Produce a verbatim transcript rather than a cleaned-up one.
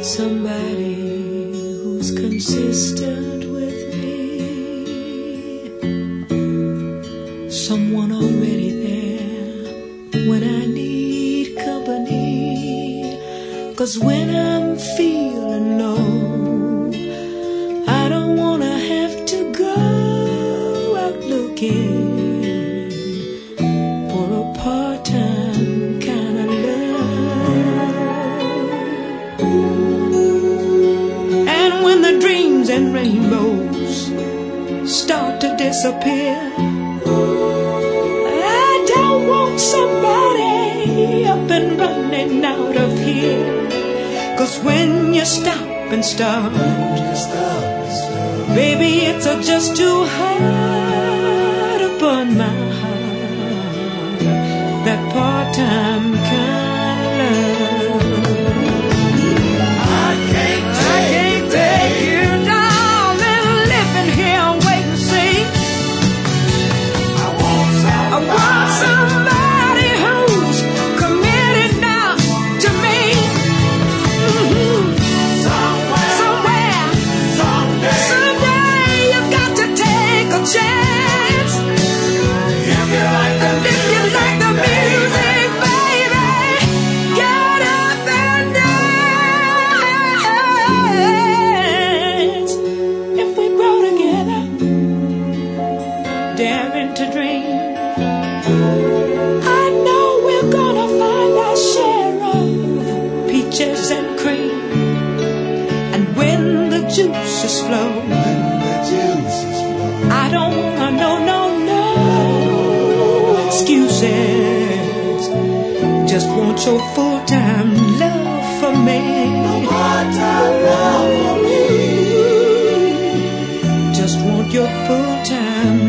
somebody who's consistent with me, someone already there when I need company. 'Cause when I'm feeling low, I don't wanna have to go out looking for a part-time kind of love. And when the dreams and rainbows start to disappear, I don't want somebody up and running out of here. 'Cause when you stop and start, baby, it's uh, just too hard upon my heart, that part-time kind of love. I can't take, I can't take you down and living here and wait and see. I want somebody, I want somebody who's committed now to me. Mm-hmm. Somewhere, somewhere, someday, someday you've got to take a chance. If you like the music, if you like the music, baby, get up and dance. If we grow together, daring to dream, I know we're gonna find our share of peaches and cream. And when the juices flow, I don't wanna know, no, no excuses. Just want your full-time love for me. Part-time love for me. Just want your full-time